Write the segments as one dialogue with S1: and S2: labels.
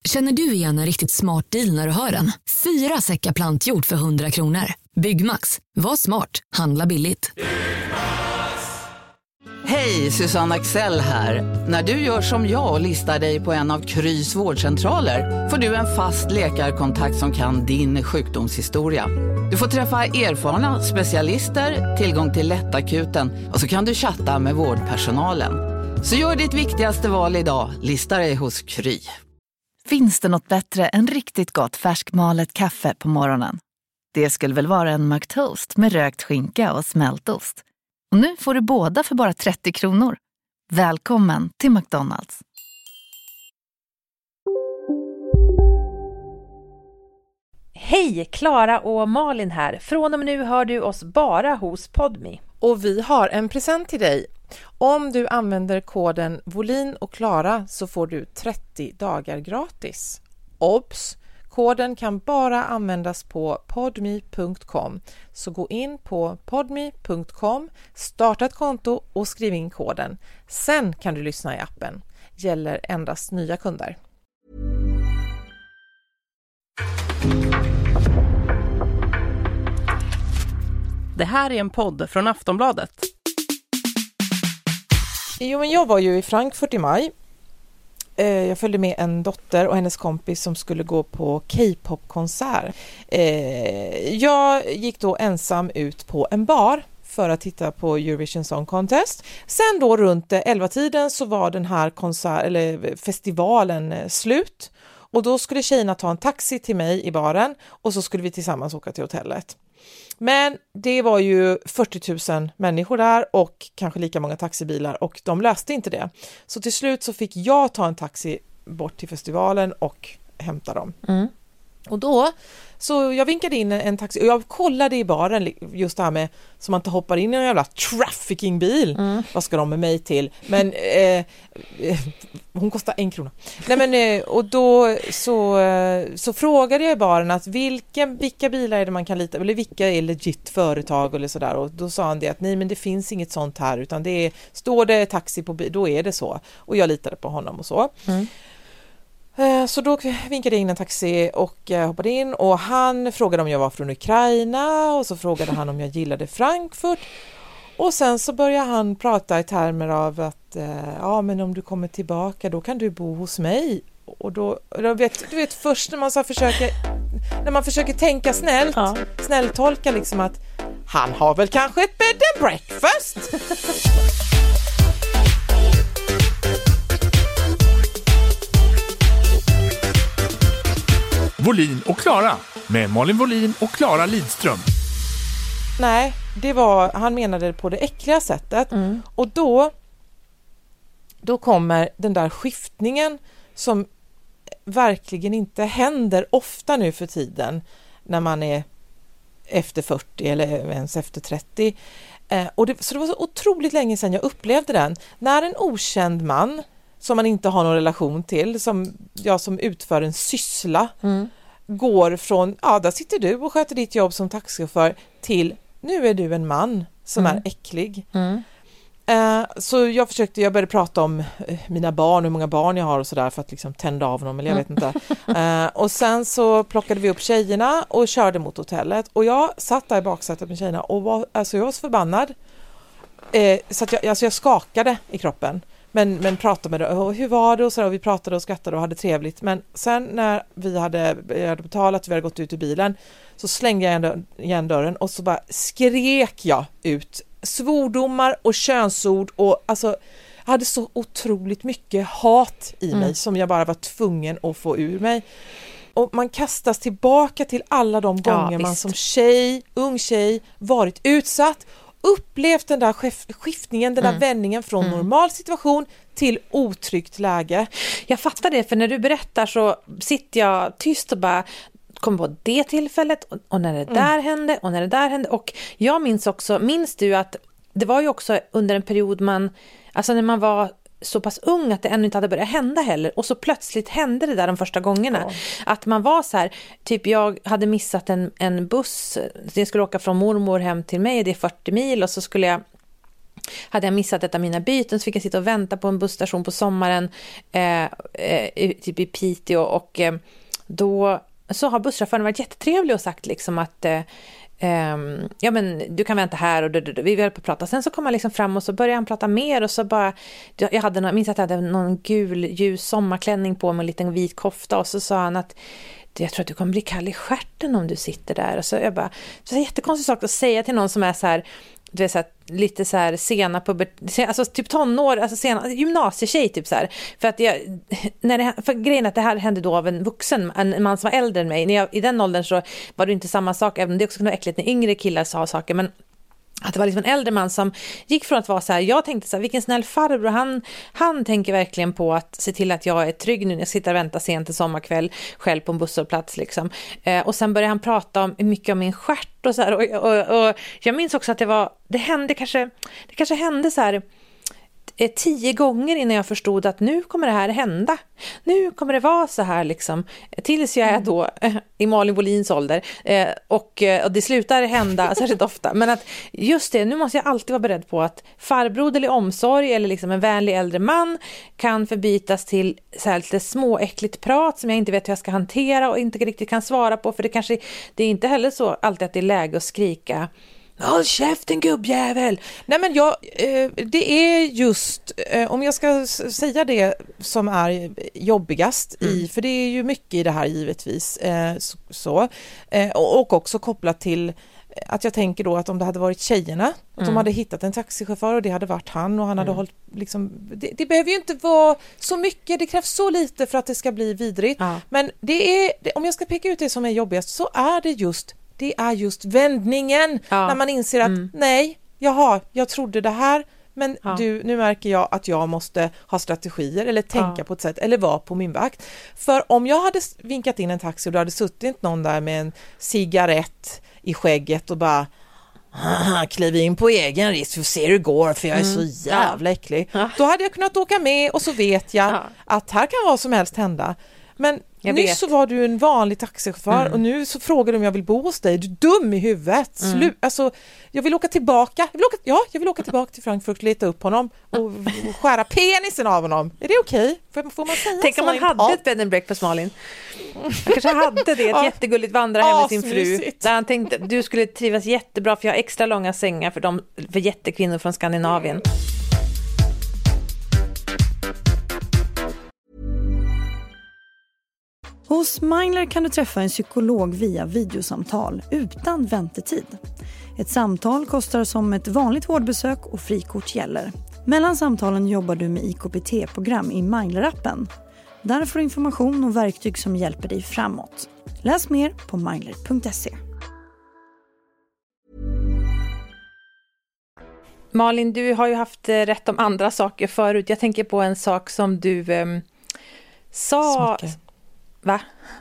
S1: Känner du igen en riktigt smart deal när du hör den? 4 säckar plantjord för 100 kronor. Byggmax. Var smart. Handla billigt.
S2: Hej, Susanne Axel här. När du gör som jag och listar dig på en av Krys vårdcentraler får du en fast läkarkontakt som kan din sjukdomshistoria. Du får träffa erfarna specialister, tillgång till lättakuten och så kan du chatta med vårdpersonalen. Så gör ditt viktigaste val idag, lista dig hos Kry.
S3: Finns det något bättre än riktigt gott färskmalet kaffe på morgonen? Det skulle väl vara en McToast med rökt skinka och smältost. Och nu får du båda för bara 30 kronor. Välkommen till McDonald's.
S4: Hej, Klara och Malin här. Från och med nu hör du oss bara hos Podme.
S5: Och vi har en present till dig. Om du använder koden Volin och Klara så får du 30 dagar gratis. Obs! Koden kan bara användas på podme.com. Så gå in på podme.com, starta ett konto och skriv in koden. Sen kan du lyssna i appen. Gäller endast nya kunder.
S6: Det här är en podd från Aftonbladet.
S5: Jo, men jag var ju i Frankfurt i maj. Jag följde med en dotter och hennes kompis som skulle gå på K-pop-konsert. Jag gick då ensam ut på en bar för att titta på Eurovision Song Contest. Sen då runt 11-tiden så var den här festivalen slut. Och då skulle tjejerna ta en taxi till mig i baren och så skulle vi tillsammans åka till hotellet. Men det var ju 40 000 människor där och kanske lika många taxibilar och de löste inte det. Så till slut så fick jag ta en taxi bort till festivalen och hämta dem. Mm. Och då, så jag vinkade in en taxi och jag kollade i baren just det här med så man inte hoppar in i en jävla traffickingbil. Vad ska de med mig till? Men hon kostar 1 krona. Nej, men, och då så frågade jag i baren att vilka bilar är det man kan lita, eller vilka är legit företag eller sådär. Och då sa han det att nej, men det finns inget sånt här utan det är, står det taxi på bil, då är det så. Och jag litade på honom och så. Så då vinkade jag in en taxi och hoppade in och han frågade om jag var från Ukraina och så frågade han om jag gillade Frankfurt och sen så började han prata i termer av att ja, men om du kommer tillbaka då kan du bo hos mig och då du vet först när man försöker tänka snällt, snälltolka liksom att han har väl kanske ett bed and breakfast.
S7: Volin och Klara med Malin Volin och Klara Lidström.
S5: Nej, han menade det på det äckliga sättet. Och då kommer den där skiftningen som verkligen inte händer ofta nu för tiden när man är efter 40 eller ens efter 30. Så det var så otroligt länge sedan jag upplevde den. När en okänd man som man inte har någon relation till, som utför en syssla, går från, där sitter du och sköter ditt jobb som taxichaufför till, nu är du en man som är äcklig. Så jag började prata om mina barn, hur många barn jag har och sådär för att liksom tända av dem, eller jag vet inte. Och sen så plockade vi upp tjejerna och körde mot hotellet och jag satt där i baksätet med tjejerna och jag var så förbannad. Så att jag skakade i kroppen. Men pratade med det, hur var det och så, och vi pratade och skrattade och hade trevligt. Men sen när jag hade betalat, vi hade gått ut ur bilen, så slängde jag igen dörren och så bara skrek jag ut svordomar och könsord och alltså jag hade så otroligt mycket hat i mig som jag bara var tvungen att få ur mig. Och man kastas tillbaka till alla de gånger man som ung tjej varit utsatt, upplevt den där skiftningen, den där vändningen från normal situation till otryggt läge.
S4: Jag fattar det, för när du berättar så sitter jag tyst och bara kommer på det tillfället och när det där hände och när det där hände. Och jag minns du att det var ju också under en period när man var så pass ung att det ännu inte hade börjat hända heller. Och så plötsligt hände det där de första gångerna. Ja. Att man var så här, typ jag hade missat en buss. Jag skulle åka från mormor hem till mig, det är 40 mil och så skulle jag hade jag missat ett av mina byten så fick jag sitta och vänta på en busstation på sommaren typ i Piteå och då så har busschauffören varit jättetrevlig och sagt liksom att ja men du kan vänta här och vi höll på att prata. Sen så kom han liksom fram och så började han prata mer och så bara minns att jag hade någon gul ljus sommarklänning på med en liten vit kofta och så sa han att jag tror att du kommer bli kall i stjärten om du sitter där. Och så jag bara, det är en jättekonstig sak att säga till någon som är så här, du vet så här, lite så här sena alltså typ tonår, alltså sena gymnasietjej typ så här. För att för grejen att det här hände då av en vuxen, en man som var äldre än mig. I den åldern så var det inte samma sak, även om det också kunde vara äckligt när yngre killar sa saker, men att det var liksom en äldre man som gick från att vara så här, jag tänkte så här, vilken snäll farbror, han tänker verkligen på att se till att jag är trygg nu när jag sitter och väntar sent en sommarkväll själv på en busshållplats liksom. Och sen började han prata mycket om min stjärt och så här, och jag minns också att det kanske hände så här 10 gånger innan jag förstod att nu kommer det här hända. Nu kommer det vara så här liksom. Tills jag är då i Malin Wohlins ålder. Och det slutar hända särskilt ofta. Men att just det, nu måste jag alltid vara beredd på att farbroderlig omsorg eller liksom en vänlig äldre man kan förbytas till så här lite småäckligt prat som jag inte vet hur jag ska hantera och inte riktigt kan svara på. För det är inte heller så alltid att det är läge att skrika håll käften gubbjävel.
S5: Nej men det är just om jag ska säga det som är jobbigast för det är ju mycket i det här givetvis och också kopplat till att jag tänker då att om det hade varit tjejerna att de hade hittat en taxichaufför och det hade varit han och han hade hållit liksom, det behöver ju inte vara så mycket, det krävs så lite för att det ska bli vidrigt men om jag ska peka ut det som är jobbigast så är det är just vändningen när man inser att nej, jag trodde det här men nu märker jag att jag måste ha strategier eller tänka på ett sätt eller vara på min vakt. För om jag hade vinkat in en taxi och då hade suttit någon där med en cigarett i skägget och bara kliv in på egen risk för att se hur det går för jag är så jävla äcklig. Då hade jag kunnat åka med och så vet jag att här kan vad som helst hända. Men nyss så var du en vanlig taxichaufför och nu så frågar du om jag vill bo hos dig. Du är dum i huvudet. Alltså, jag vill åka tillbaka. Jag vill åka tillbaka till Frankfurt och leta upp honom och skära penisen av honom. Är det okej? Får man säga
S4: tänk
S5: så?
S4: Om man hade ett bed and breakfast, Malin. Man kanske hade det, ett jättegulligt vandrarhem med sin fru. Där han tänkte, du skulle trivas jättebra för jag har extra långa sängar för jättekvinnor från Skandinavien.
S8: Hos Mindler kan du träffa en psykolog via videosamtal utan väntetid. Ett samtal kostar som ett vanligt vårdbesök och frikort gäller. Mellan samtalen jobbar du med IKPT-program i Mindler-appen. Där får du information och verktyg som hjälper dig framåt. Läs mer på mindler.se.
S4: Malin, du har ju haft rätt om andra saker förut. Jag tänker på en sak som du sa...
S5: Smycke.
S4: Va?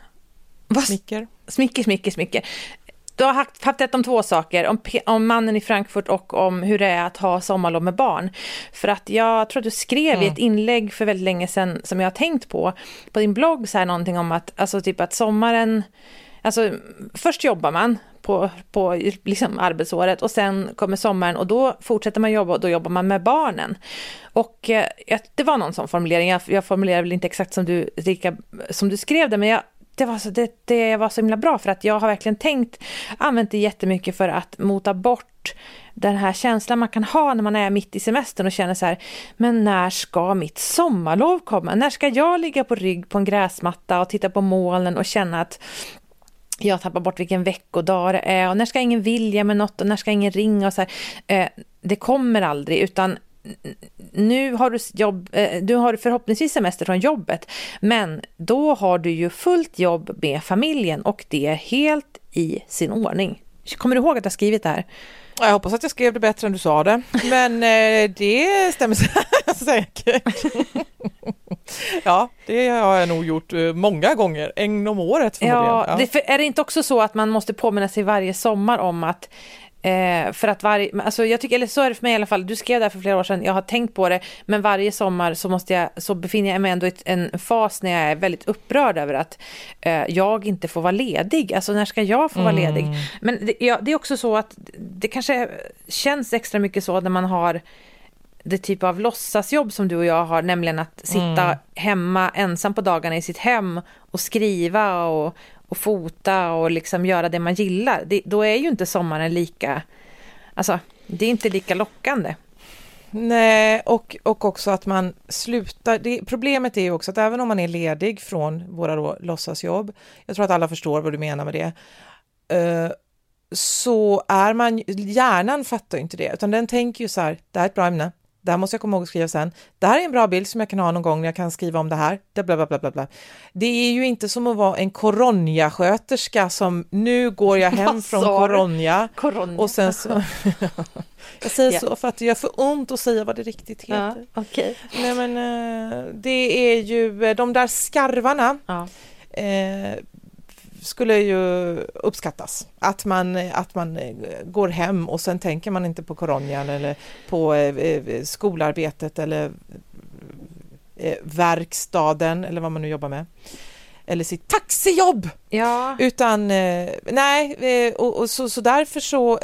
S4: Smicker. Du har haft rätt om 2 saker. Om mannen i Frankfurt och om hur det är att ha sommarlov med barn. För att jag tror att du skrev i ett inlägg för väldigt länge sedan som jag har tänkt på din blogg så här någonting om att, alltså typ att sommaren, alltså först jobbar man på liksom arbetsåret och sen kommer sommaren och då fortsätter man jobba och då jobbar man med barnen. Och det var någon sån formulering, jag formulerar väl inte exakt som du skrev det, men det var så himla bra för att jag har verkligen använt det jättemycket för att mota bort den här känslan man kan ha när man är mitt i semestern och känner så här, men när ska mitt sommarlov komma? När ska jag ligga på rygg på en gräsmatta och titta på molnen och känna att jag tappar bort vilken veckodag det är och när ska ingen vilja med något och när ska ingen ringa och så här. Det kommer aldrig, utan nu har du har förhoppningsvis semester från jobbet, men då har du ju fullt jobb med familjen och det är helt i sin ordning. Kommer du ihåg att jag skrivit det här?
S5: Jag hoppas att jag skrev det bättre än du sa det, men det stämmer säkert. Ja, det har jag nog gjort många gånger, en om året förmodligen.
S4: Ja. Är det inte också så att man måste påminna sig varje sommar om att för att alltså jag tycker, eller så är det för mig i alla fall, du skrev där för flera år sedan, jag har tänkt på det, men varje sommar så befinner jag mig ändå i en fas när jag är väldigt upprörd över att jag inte får vara ledig, alltså när ska jag få vara ledig? Men det är också så att det kanske känns extra mycket så när man har det typ av låtsasjobb som du och jag har, nämligen att sitta hemma ensam på dagarna i sitt hem och skriva och fota och liksom göra det man gillar. Då är ju inte sommaren lika, alltså det är inte lika lockande.
S5: Nej, och också att man slutar. Problemet är ju också att även om man är ledig från våra då låtsasjobb, jag tror att alla förstår vad du menar med det, så är man, hjärnan fattar ju inte det, utan den tänker ju så här, det här är ett bra ämne, det här måste jag komma ihåg att skriva sen, det här är en bra bild som jag kan ha någon gång när jag kan skriva om det här, bla bla bla bla. Det är ju inte som att vara en Coronja-sköterska som nu går jag hem från Coronja och sen så jag säger så för att jag får ont att säga vad det riktigt heter.
S4: Ja, okay.
S5: Nej, men det är ju de där skarvarna skulle ju uppskattas. Att man går hem och sen tänker man inte på Coronjan eller på skolarbetet eller verkstaden eller vad man nu jobbar med. Eller sitt taxijobb.
S4: Ja.
S5: Utan så därför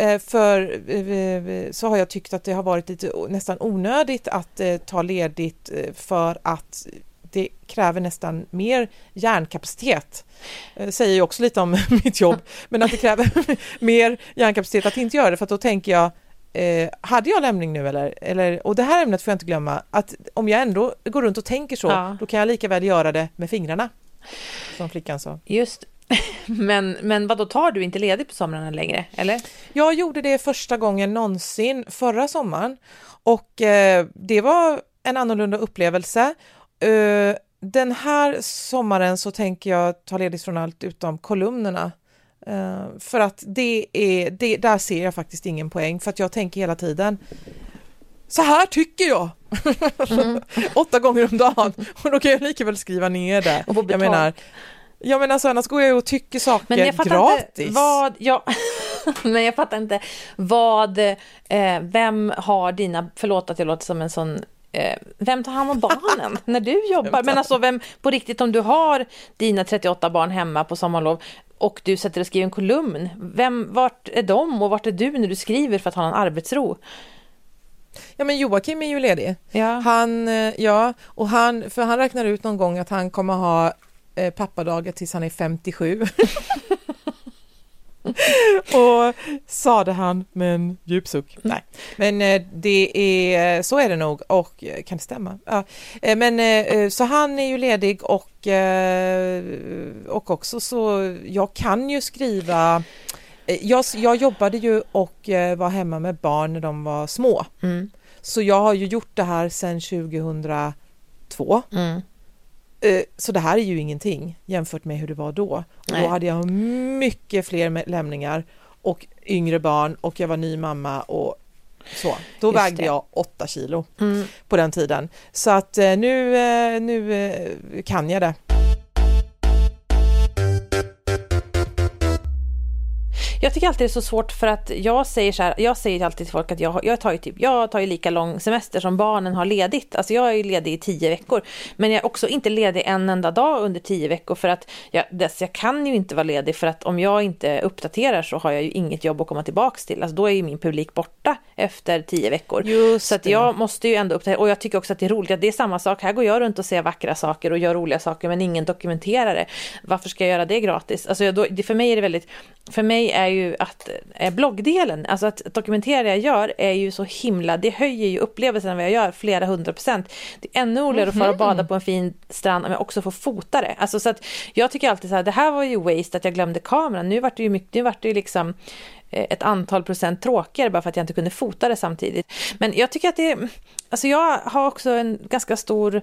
S5: så har jag tyckt att det har varit lite nästan onödigt att ta ledigt för att det kräver nästan mer hjärnkapacitet. Säger ju också lite om mitt jobb, men att det kräver mer hjärnkapacitet att inte göra det, för att då tänker jag, hade jag lämning nu eller, och det här ämnet får jag inte glömma, att om jag ändå går runt och tänker så, då kan jag lika väl göra det med fingrarna, som flickan sa.
S4: Just. Men vad då, tar du inte ledigt på somrarna längre, eller? Jag
S5: gjorde det första gången någonsin förra sommaren, och det var en annorlunda upplevelse. Den här sommaren så tänker jag ta ledigt från allt utom kolumnerna. För att där ser jag faktiskt ingen poäng, för att jag tänker hela tiden, så här tycker jag 8 gånger om dagen, och då kan jag lika väl skriva ner det. Jag menar, annars går jag och tycker saker
S4: men jag
S5: gratis.
S4: Men jag fattar inte vem har dina, förlåt att jag låter som en sån, vem tar hand om barnen när du jobbar? Men alltså, vem på riktigt, om du har dina 38 barn hemma på sommarlov och du sätter och skriver en kolumn, vart är de och vart är du när du skriver för att ha en arbetsro?
S5: Ja, men Joakim är ju ledig.
S4: Ja.
S5: Han räknar ut någon gång att han kommer ha pappadagar tills han är 57. Och sade han med en djup suck. Nej, men så är det nog, och kan det stämma? Ja. Men så han är ju ledig, och också så jag kan ju skriva. Jag jobbade ju och var hemma med barn när de var små. Så jag har ju gjort det här sedan 2002. Så det här är ju ingenting jämfört med hur det var då. Och då hade jag mycket fler lämningar och yngre barn, och jag var ny mamma och så. Då vägde jag 8 kilo på den tiden. Så att nu kan jag det.
S4: Jag tycker alltid det är så svårt, för att jag säger alltid till folk att jag tar ju lika lång semester som barnen har ledigt. Alltså jag är ju ledig i 10 veckor, men jag är också inte ledig en enda dag under 10 veckor, för att jag kan ju inte vara ledig, för att om jag inte uppdaterar så har jag ju inget jobb att komma tillbaks till. Alltså då är ju min publik borta efter 10 veckor.
S5: Just
S4: så att jag måste ju ändå uppdatera, och jag tycker också att det är roligt att det är samma sak. Här går jag runt och ser vackra saker och gör roliga saker, men ingen dokumenterar det. Varför ska jag göra det gratis? Alltså för mig är ju att bloggdelen, alltså att dokumentera det jag gör, är ju så himla, det höjer ju upplevelsen av vad jag gör flera 100%. Det är ännu roligare att få bada på en fin strand om jag också får fota det. Alltså, så att jag tycker alltid så här, det här var ju waste att jag glömde kameran. Nu vart det ju liksom ett antal procent tråkigare bara för att jag inte kunde fota det samtidigt. Men jag tycker att alltså jag har också en ganska stor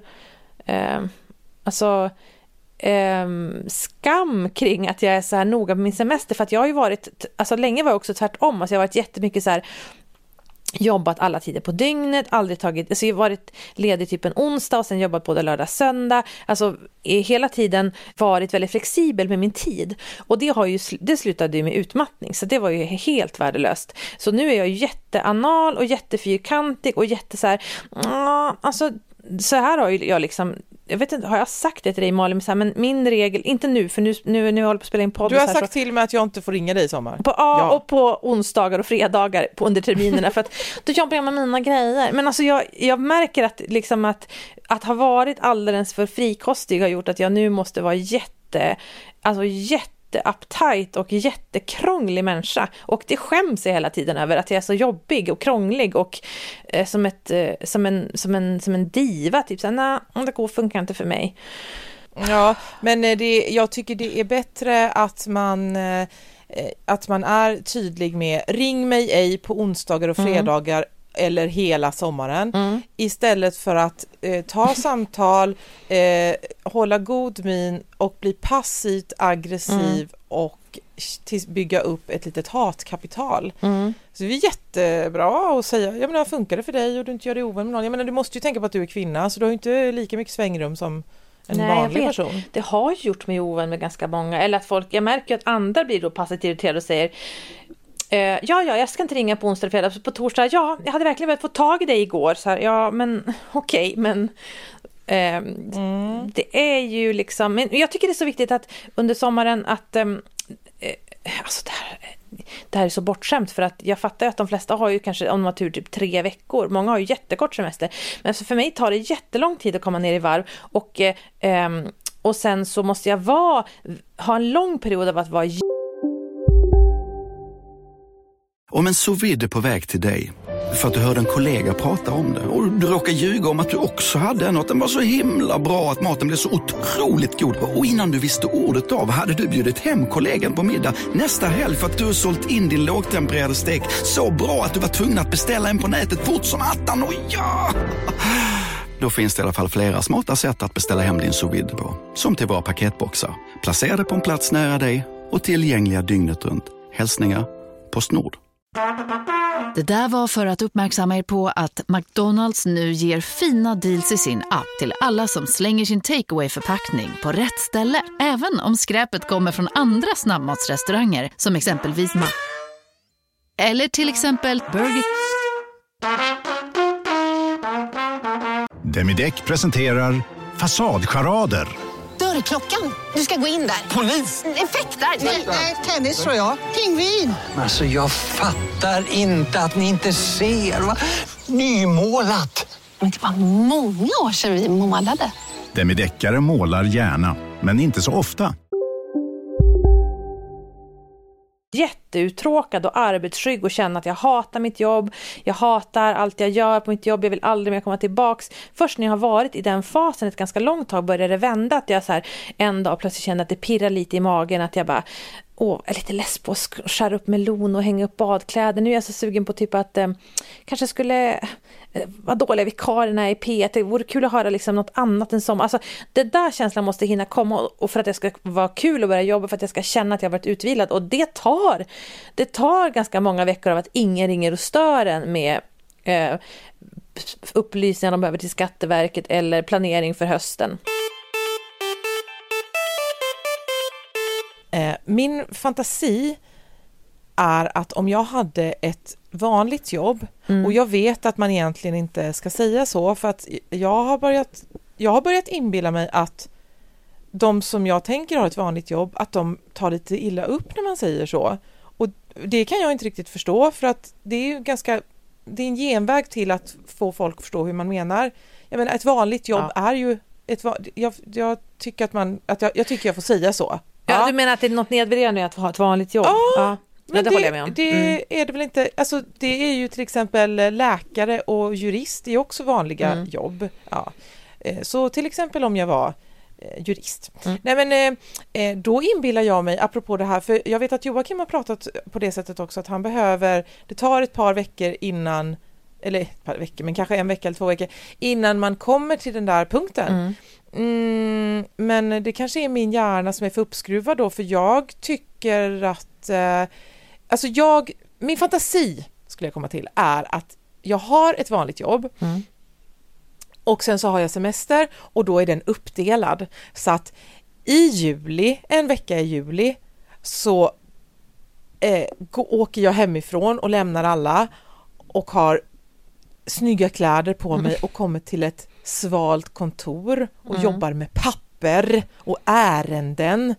S4: skam kring att jag är så här noga med min semester, för att jag har ju varit, alltså länge var jag också tvärtom, alltså jag har varit jättemycket så här, jobbat alla tider på dygnet, aldrig tagit, alltså jag har varit ledig typ en onsdag och sen jobbat både lördag söndag, alltså hela tiden varit väldigt flexibel med min tid, och det slutade ju med utmattning, så det var ju helt värdelöst. Så nu är jag jätteanal och jättefyrkantig och jätte så här, alltså så här har ju jag liksom jag vet inte, har jag sagt det till dig Malin, men min regel, inte nu, för nu håller jag på att spela in podd.
S5: Du har sagt till mig att jag inte får ringa dig i sommar.
S4: Och på onsdagar och fredagar under terminerna, för att då jobbar jag med mina grejer. Men alltså jag märker att liksom att ha varit alldeles för frikostig har gjort att jag nu måste vara jätteuptight och jättekrånglig människa, och det skäms jag hela tiden över, att jag är så jobbig och krånglig och som en diva typ så nej, det går funkar inte för mig.
S5: Ja, men jag tycker det är bättre att man är tydlig med ring mig ej på onsdagar och fredagar eller hela sommaren, istället för att ta samtal, hålla god min och bli passivt aggressiv och bygga upp ett litet hatkapital. Så det är jättebra att säga, jag menar, funkar det för dig och du inte gör det ovän med någon? Jag menar, du måste ju tänka på att du är kvinna, så du har ju inte lika mycket svängrum som en vanlig person. Det
S4: har ju gjort mig ovän med ganska många, eller att jag märker att andra blir då passivt irriterade och säger jag ska inte ringa på onsdag eller fredag, på torsdag, jag hade verkligen velat få tag i dig igår, så här, ja men okej, men det är ju liksom, men jag tycker det är så viktigt att under sommaren att alltså det här är så bortskämt, för att jag fattar att de flesta har ju kanske, om de har tur, typ 3 veckor, många har ju jättekort semester, men alltså för mig tar det jättelång tid att komma ner i varv, och sen så måste jag ha en lång period av att vara.
S9: Om en sous vide är på väg till dig för att du hörde en kollega prata om det och du råkar ljuga om att du också hade något, den var så himla bra att maten blev så otroligt god, och innan du visste ordet av hade du bjudit hem kollegan på middag nästa helg för att du har sålt in din lågtempererade stek så bra att du var tvungen att beställa en på nätet fort som attan, och ja! Då finns det i alla fall flera smarta sätt att beställa hem din sous vide på, som till våra paketboxar, placerade på en plats nära dig och tillgängliga dygnet runt. Hälsningar PostNord.
S3: Det där var för att uppmärksamma er på att McDonalds nu ger fina deals i sin app till alla som slänger sin takeaway-förpackning på rätt ställe. Även om skräpet kommer från andra snabbmatsrestauranger, som exempelvis eller till exempel Burger.
S10: Demideck presenterar Fasadcharader.
S11: Dörrklockan. Du ska gå in där.
S12: Polis?
S11: Effektar?
S12: Nej, tennis tror jag. Pingvin.
S13: Alltså jag fattar inte att ni inte ser. Va? Nymålat.
S11: Men det var många år sedan vi målade.
S10: Demideckare målar gärna, men inte så ofta.
S4: Jätteuttråkad och arbetsskygg och känna att jag hatar mitt jobb, jag hatar allt jag gör på mitt jobb, jag vill aldrig mer komma tillbaks. Först när jag har varit i den fasen ett ganska långt tag börjar det vända, att jag så här en dag plötsligt känner att det pirrar lite i magen, att jag bara är lite less på att skära upp melon och hänga upp badkläder. Nu är jag så sugen på typ att kanske skulle vara dåliga vikarierna i P1. Det vore kul att höra liksom något annat än som. Alltså det där känslan måste hinna komma, och för att det ska vara kul att börja jobba, för att jag ska känna att jag har varit utvilad. Och det tar ganska många veckor av att ingen ringer och stör en med upplysningar de behöver till Skatteverket eller planering för hösten.
S5: Min fantasi är att om jag hade ett vanligt jobb, och jag vet att man egentligen inte ska säga så, för att jag har börjat inbilla mig att de som jag tänker har ett vanligt jobb, att de tar lite illa upp när man säger så. Och det kan jag inte riktigt förstå, för att det är ju det är en genväg till att få folk att förstå hur man menar. Jag menar, ett vanligt jobb är ju jag tycker jag får säga så.
S4: Ja, du menar att det är något nedvärderande att ha ett vanligt jobb?
S5: Ja, men
S4: det håller jag med om.
S5: Det är det väl inte. Alltså, det är ju till exempel läkare och jurist är också vanliga jobb. Ja. Så till exempel om jag var jurist. Nej, men då inbillar jag mig, apropå det här, för jag vet att Joakim har pratat på det sättet också, att han det tar ett par veckor innan, eller ett par veckor, men kanske en vecka eller 2 veckor innan man kommer till den där punkten. Men det kanske är min hjärna som är för uppskruvad då, för jag tycker att min fantasi skulle jag komma till är att jag har ett vanligt jobb och sen så har jag semester, och då är den uppdelad så att en vecka i juli så åker jag hemifrån och lämnar alla och har snygga kläder på mig och kommer till ett svalt kontor och jobbar med papper och ärenden.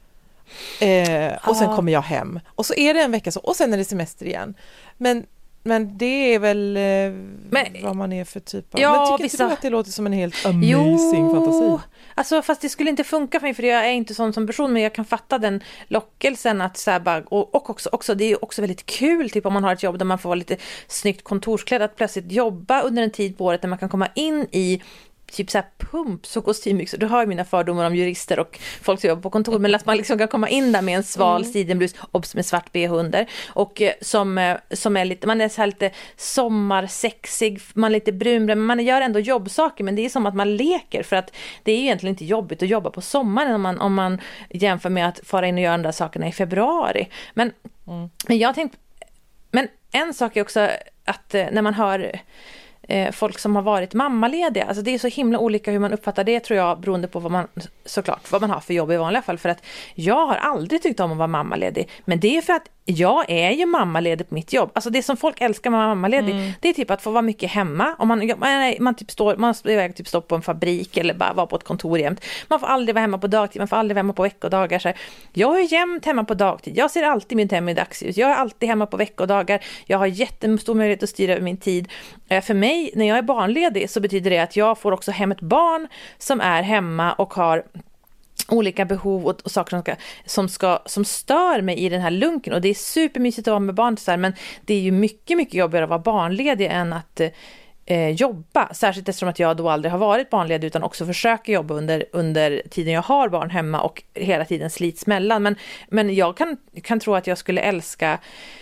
S5: Och sen kommer jag hem. Och så är det en vecka så, och sen är det semester igen. Men det är väl vad man är för typ av...
S4: Ja,
S5: men tycker inte du att det låter som en helt amazing fantasi?
S4: Alltså fast det skulle inte funka för mig, för jag är inte sån som person, men jag kan fatta den lockelsen att så här bara, och också det är ju också väldigt kul typ om man har ett jobb där man får vara lite snyggt kontorsklädd, att plötsligt jobba under en tid på året där man kan komma in i typ så här pumps och kostymbyxor. Du har ju mina fördomar om jurister och folk som jobbar på kontor, men att man liksom kan komma in där med en sval sidenblus, obs med svart bh-under och som är lite, man är så här lite sommarsexig, man är lite brun, men man gör ändå jobbsaker, men det är som att man leker, för att det är ju egentligen inte jobbigt att jobba på sommaren om man jämför med att fara in och göra andra sakerna i februari. Men jag tänkte, men en sak är också att när man hör folk som har varit mammalediga, alltså det är så himla olika hur man uppfattar det, tror jag, beroende på vad man har för jobb i vanliga fall, för att jag har aldrig tyckt om att vara mammaledig, men det är för att jag är ju mammaledig på mitt jobb. Alltså det som folk älskar med mammaledig, det är typ att få vara mycket hemma. Om man typ står på en fabrik eller bara vara på ett kontor jämt. Man får aldrig vara hemma på dagtid, man får aldrig vara hemma på veckodagar. Så jag är jämt hemma på dagtid. Jag ser alltid mitt hem i dagsljus. Jag är alltid hemma på veckodagar. Jag har jättestor möjlighet att styra över min tid. Som mig, när jag är barnledig, så betyder det att jag får också hem ett barn som är hemma och har olika behov och saker som stör mig i den här lunken, och det är supermysigt att vara med barn så här, men det är ju mycket, mycket jobbigare att vara barnledig än att jobba, särskilt eftersom att jag då aldrig har varit barnledig utan också försöker jobba under tiden jag har barn hemma och hela tiden slits mellan, men jag kan tro att jag skulle älska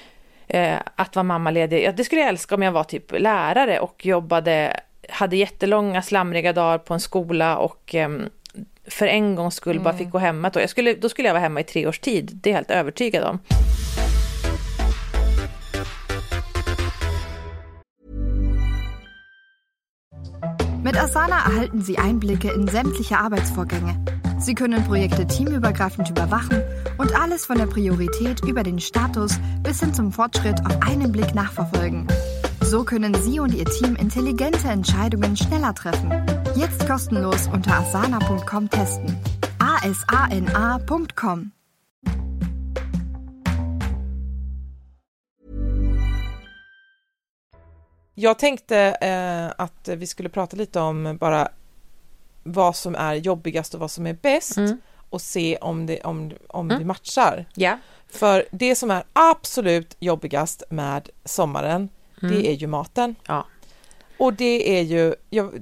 S4: att vara mammaledig. Det skulle jag älska om jag var typ lärare och hade jättelånga slamriga dagar på en skola och för en gångs skull bara fick gå hemma. Då skulle jag vara hemma i 3 års tid. Det är jag helt övertygad om.
S14: Mit Asana erhalten Sie Einblicke in sämtliche Arbeitsvorgänge. Sie können Projekte teamübergreifend überwachen und alles von der Priorität über den Status bis hin zum Fortschritt auf einen Blick nachverfolgen. So können Sie und Ihr Team intelligente Entscheidungen schneller treffen. Jetzt kostenlos unter asana.com testen. asana.com.
S5: Jag tänkte att vi skulle prata lite om bara vad som är jobbigast och vad som är bäst och se om det matchar.
S4: Yeah.
S5: För det som är absolut jobbigast med sommaren, det är ju maten. Ja. Och det är ju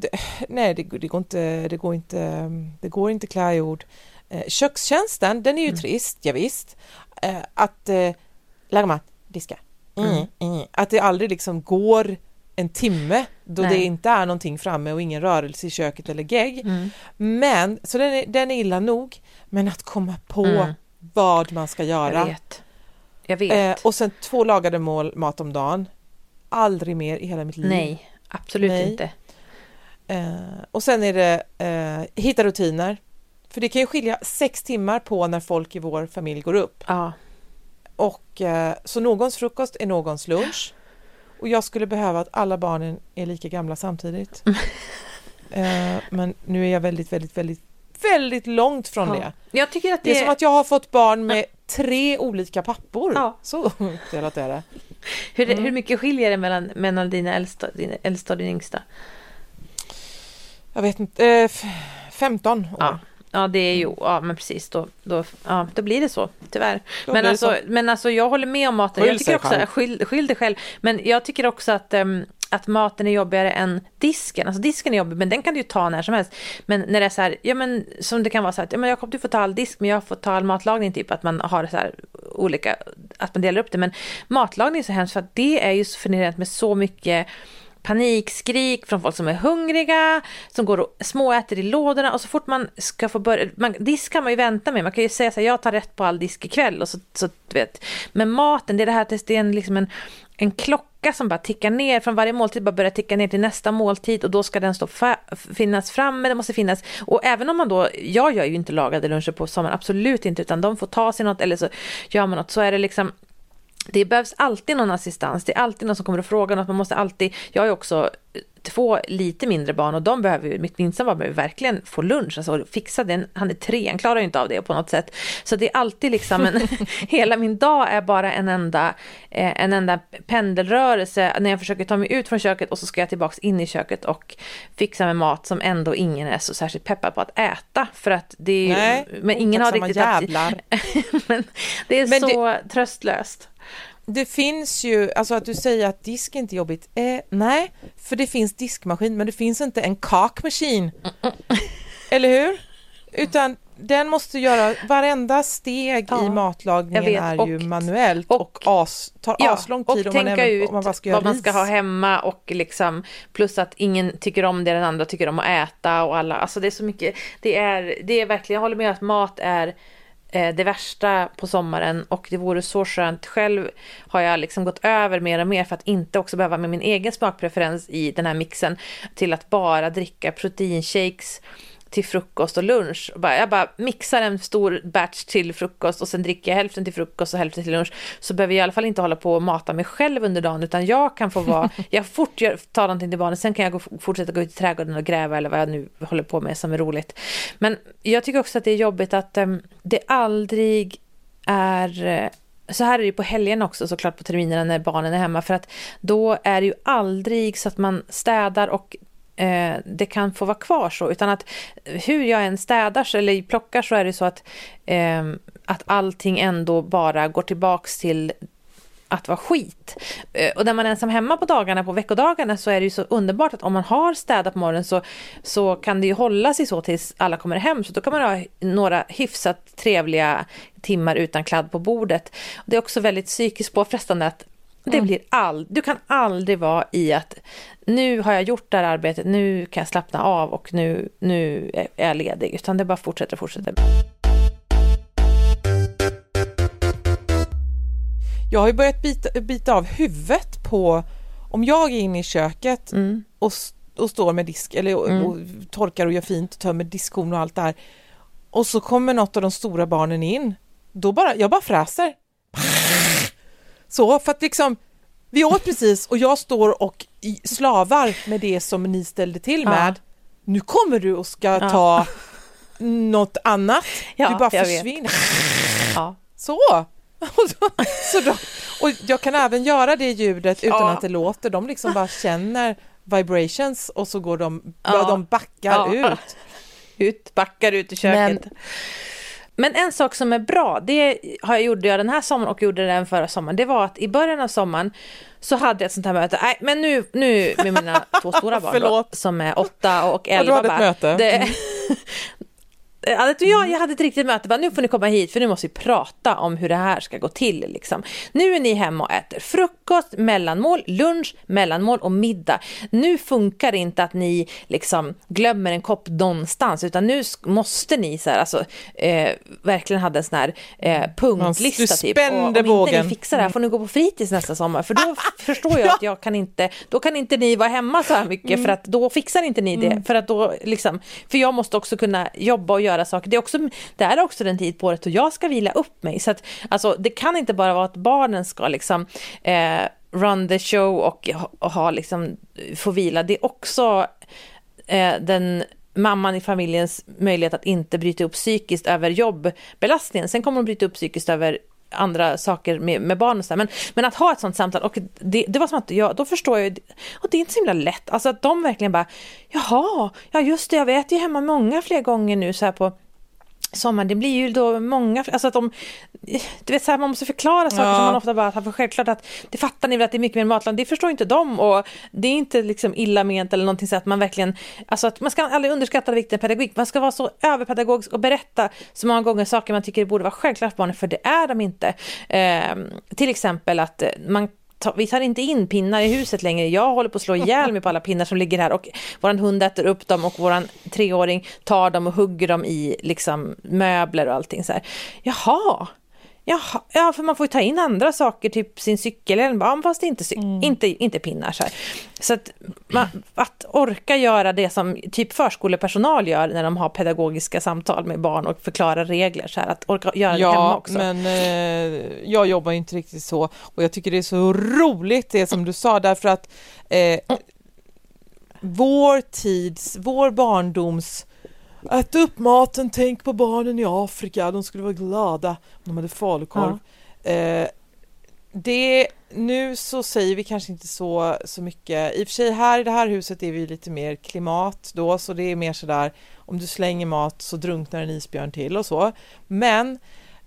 S5: det går inte klä i ord. Kökstjänsten, den är ju trist, ja visst. Att laga mat, diska. Att det aldrig liksom går en timme då det inte är någonting framme och ingen rörelse i köket eller gegg. Men så den är illa nog, men att komma på vad man ska göra.
S4: Jag vet.
S5: Och sen 2 lagade mat om dagen. Aldrig mer i hela mitt liv.
S4: Nej, absolut inte.
S5: Och sen är det hitta rutiner. För det kan ju skilja 6 timmar på när folk i vår familj går upp.
S4: Ja.
S5: Och så någons frukost är någons lunch. Och jag skulle behöva att alla barnen är lika gamla samtidigt. Men nu är jag väldigt, väldigt, väldigt, väldigt långt från det.
S4: Jag tycker att
S5: det är som att jag har fått barn med 3 olika pappor. Ja. Så delat är det.
S4: Hur mycket skiljer det mellan dina äldsta och din yngsta?
S5: Jag vet inte. 15 år.
S4: Ja, det är ju, men precis, då blir det så, tyvärr. Men alltså jag håller med om maten. Jag tycker också, skyll dig själv. Men jag tycker också att maten är jobbigare än disken. Alltså disken är jobbig, men den kan du ju ta när som helst. Men när det är så här, som det kan vara så här, Jakob, du får ta all disk, men jag får ta all matlagning, typ att man har så här olika, att man delar upp det. Men matlagning är så hemskt, för att det är ju så förnedrande med så mycket panikskrik från folk som är hungriga, som går och småäter i lådorna, och så fort man ska få börja, disk kan man ju vänta med, man kan ju säga så här, jag tar rätt på all disk ikväll, och så vet. Men maten, det är det här, det är liksom en klocka som bara tickar ner från varje måltid, bara börjar ticka ner till nästa måltid, och då ska den finnas framme, det måste finnas, och även om man då, jag gör ju inte lagade luncher på sommaren, absolut inte, utan de får ta sig något, eller så gör man något, så är det liksom det behövs alltid någon assistans. Det är alltid någon som kommer att fråga något. Man måste alltid... Jag har ju också 2 lite mindre barn och de behöver, mitt minsta barn behöver verkligen få lunch. Alltså fixa den. Han är 3, han klarar ju inte av det på något sätt. Så det är alltid liksom hela min dag är bara en enda pendelrörelse när jag försöker ta mig ut från köket och så ska jag tillbaka in i köket och fixa med mat som ändå ingen är så särskilt peppad på att äta. För att det är ju...
S5: Nej,
S4: men ingen har riktigt... men det är så tröstlöst.
S5: Det finns ju, alltså att du säger att disk inte är jobbigt. Nej, för det finns diskmaskin, men det finns inte en kakmaskin. Eller hur? Utan den måste göra varenda steg i matlagningen är ju manuellt och tar aslång tid
S4: och
S5: om
S4: tänka ut
S5: man bara ska göra
S4: vad man ska ha hemma och liksom, plus att ingen tycker om det den andra tycker om att äta och alla, alltså det är så mycket, det är verkligen, jag håller med att mat är det värsta på sommaren och det vore så skönt. Själv har jag liksom gått över mer och mer för att inte också behöva med min egen smakpreferens i den här mixen till att bara dricka proteinshakes till frukost och lunch. Jag bara mixar en stor batch till frukost och sen dricker jag hälften till frukost och hälften till lunch. Så behöver jag i alla fall inte hålla på och mata mig själv under dagen, utan jag kan få vara, jag tar någonting till barnen, sen kan jag fortsätta gå ut i trädgården och gräva eller vad jag nu håller på med som är roligt. Men jag tycker också att det är jobbigt att det aldrig är... Så här är det ju på helgen också, såklart på terminerna när barnen är hemma, för att då är det ju aldrig så att man städar och det kan få vara kvar så, utan att hur jag än städar eller plockar så är det så att allting ändå bara går tillbaks till att vara skit. Och när man är ensam hemma på dagarna, på veckodagarna, så är det ju så underbart att om man har städat på morgonen så kan det ju hålla sig så tills alla kommer hem, så då kan man ha några hyfsat trevliga timmar utan kladd på bordet. Och det är också väldigt psykiskt påfrestande att det blir du kan aldrig vara i att nu har jag gjort det här arbetet, nu kan jag slappna av och nu är jag ledig, utan det bara fortsätter.
S5: Jag har ju börjat bita av huvudet på om jag är inne i köket och står med disk eller och torkar och gör fint och tömmer diskhon och allt där, och så kommer något av de stora barnen in, jag bara fräser. Så, för att liksom vi åt precis och jag står och slavar med det som ni ställde till med. Nu kommer du och ska ta något annat. Du bara försvinner. Så. Och jag kan även göra det ljudet utan att det låter. De liksom bara känner vibrations och så går de backar ut i köket. Men en sak som är bra, det gjorde jag den här sommaren och gjorde den förra sommaren, det var att i början av sommaren så hade jag ett sånt här möte. Nej, men nu med mina 2 stora barn då, som är 8 och 11. Du hade ett möte.
S4: Jag hade ett riktigt möte. Nu får ni komma hit för nu måste vi prata om hur det här ska gå till. Liksom. Nu är ni hemma och äter frukost, mellanmål, lunch, mellanmål och middag. Nu funkar det inte att ni liksom glömmer en kopp någonstans, utan nu måste ni så här, alltså, verkligen hade en sån här punktlista. Typ. Och om inte ni fixar det här får ni gå på fritids nästa sommar. För då förstår jag att då kan inte ni vara hemma så här mycket för att då fixar inte ni det. För att då liksom, för jag måste också kunna jobba och göra saker. Det är också den tid på året och jag ska vila upp mig. Så att, alltså, det kan inte bara vara att barnen ska liksom run the show och ha liksom, få vila. Det är också den mamman i familjens möjlighet att inte bryta upp psykiskt över jobbbelastningen. Sen kommer de bryta upp psykiskt över andra saker med barn och så. Men att ha ett sånt samtal, och det var som att då förstår jag, och det är inte så himla lätt, alltså att de verkligen bara, ja just det, jag vet ju hemma många fler gånger nu så här på sommaren, det blir ju då många, alltså att du vet så här, man måste förklara saker som man ofta bara tar för självklart, att det fattar ni väl att det är mycket mer matland, det förstår inte de, och det är inte liksom illa ment eller någonting, så att man verkligen, alltså att man ska aldrig underskatta vikten pedagogik, man ska vara så överpedagogisk och berätta så många gånger saker man tycker borde vara självklart för barnen, för det är de inte. Till exempel att vi tar inte in pinnar i huset längre. Jag håller på att slå ihjäl mig på alla pinnar som ligger här, och våran hund äter upp dem och våran 3-åring tar dem och hugger dem i liksom möbler och allting så här. Jaha, Ja, för man får ju ta in andra saker, typ sin cykel eller bara, fast inte pinnar så här. Så att orka göra det som typ förskolepersonal gör när de har pedagogiska samtal med barn och förklara regler så här, att orka göra det hemma också. Ja, men
S5: jag jobbar inte riktigt så, och jag tycker det är så roligt det som du sa, därför att vår barndoms ät upp maten, tänk på barnen i Afrika, de skulle vara glada om de hade falukorv. Nu så säger vi kanske inte så mycket. I och för sig här i det här huset är vi lite mer klimat då, så det är mer sådär, om du slänger mat så drunknar en isbjörn till och så. Men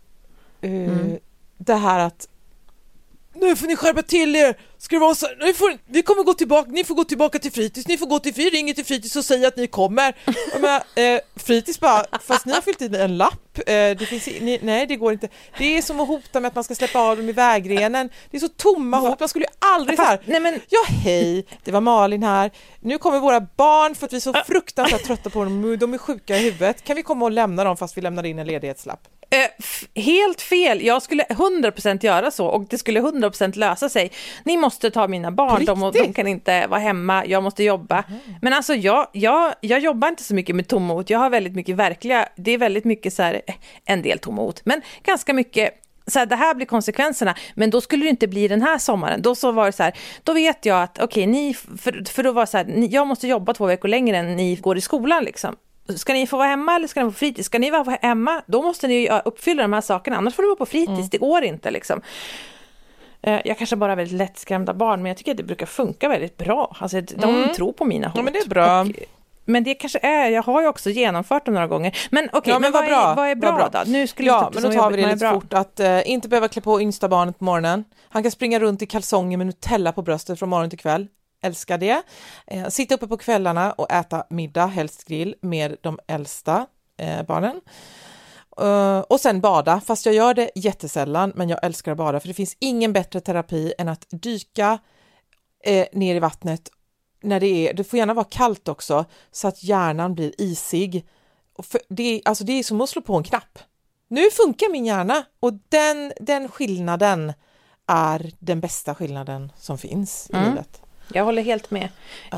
S5: det här att nu får ni skärpa till er. Ska det vara så? Vi kommer gå tillbaka. Ni får gå tillbaka till fritids. Ni får gå till ringer till fritids och säga att ni kommer. Men, fritids bara, fast ni har fyllt in en lapp. Det finns, nej, det går inte. Det är som att hota med att man ska släppa av dem i vägrenen. Det är så tomma hot. Man skulle ju aldrig så här. Nej, men ja, hej. Det var Malin här. Nu kommer våra barn för att vi är så fruktansvärt trötta på dem. De är sjuka i huvudet. Kan vi komma och lämna dem fast vi lämnar in en ledighetslapp?
S4: Helt fel. Jag skulle 100% göra så, och det skulle 100% lösa sig. Ni måste ta mina barn, de kan inte vara hemma, jag måste jobba. Men alltså jag jobbar inte så mycket med tomma hot. Jag har väldigt mycket det är väldigt mycket så här, en del tomma hot, men ganska mycket så här, det här blir konsekvenserna. Men då skulle det inte bli den här sommaren. Då så var det så här, då vet jag att okej, för då var det så här, jag måste jobba 2 veckor längre än ni går i skolan liksom. Ska ni få vara hemma eller ska ni få fritids? Ska ni vara hemma? Då måste ni uppfylla de här sakerna. Annars får du vara på fritids. Det går inte liksom. Jag kanske bara har väldigt lättskrämda barn, men jag tycker att det brukar funka väldigt bra. Alltså, de tror på mina hot.
S5: Ja, men det är bra.
S4: Men det kanske är, jag har ju också genomfört dem några gånger. Men okej, men vad är bra då? Nu skulle
S5: men då tar vi det lite fort. Att inte behöva klä på yngsta barnet på morgonen. Han kan springa runt i kalsonger med Nutella på bröstet från morgon till kväll. Älskar det. Sitta uppe på kvällarna och äta middag, helst grill, med de äldsta barnen. Och sen bada, fast jag gör det jättesällan, men jag älskar att bada, för det finns ingen bättre terapi än att dyka ner i vattnet när det får gärna vara kallt också, så att hjärnan blir isig. Det är som att slå på en knapp. Nu funkar min hjärna, och den skillnaden är den bästa skillnaden som finns i livet.
S4: Jag håller helt med.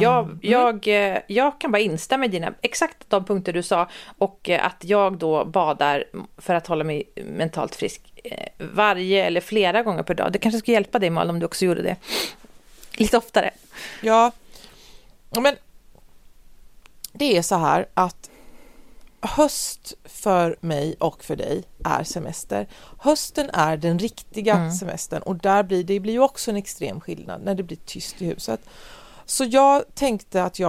S4: Jag kan bara instämma i exakt de punkter du sa, och att jag då badar för att hålla mig mentalt frisk varje eller flera gånger per dag. Det kanske skulle hjälpa dig, Mal, om du också gjorde det lite oftare.
S5: Ja, men det är så här att höst för mig och för dig är semester. Hösten är den riktiga semestern, och det blir ju också en extrem skillnad när det blir tyst i huset. Så jag tänkte att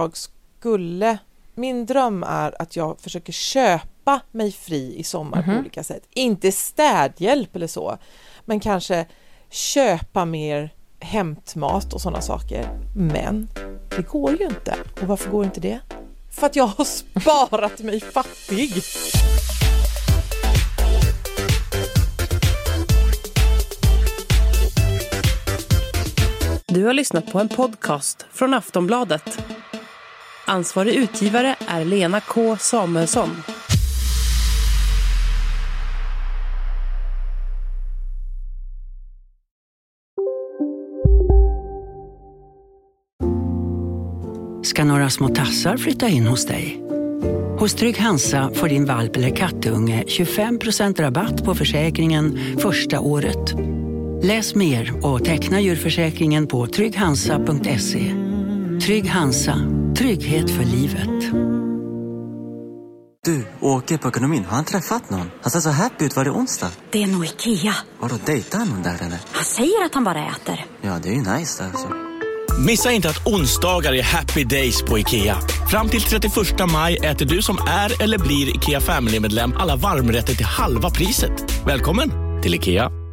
S5: min dröm är att jag försöker köpa mig fri i sommar på olika sätt. Inte städhjälp eller så, men kanske köpa mer hämtmat och sådana saker. Men det går ju inte. Och varför går inte det? För att jag har sparat mig fattig.
S6: Du har lyssnat på en podcast från Aftonbladet. Ansvarig utgivare är Lena K. Samuelsson.
S15: Ska några små tassar flytta in hos dig? Hos Trygg Hansa får din valp eller kattunge 25% rabatt på försäkringen första året. Läs mer och teckna djurförsäkringen på trygghansa.se. Trygg Hansa, trygghet för livet.
S16: Du, Åke på ekonomin, har han träffat någon? Han ser så happy ut, var det onsdag?
S17: Det är nog Ikea.
S16: Har du dejtat någon där eller?
S17: Han säger att han bara äter.
S16: Ja, det är ju nice där alltså.
S7: Missa inte att onsdagar är happy days på IKEA. Fram till 31 maj äter du som är eller blir IKEA Family-medlem alla varmrätter till halva priset. Välkommen till IKEA.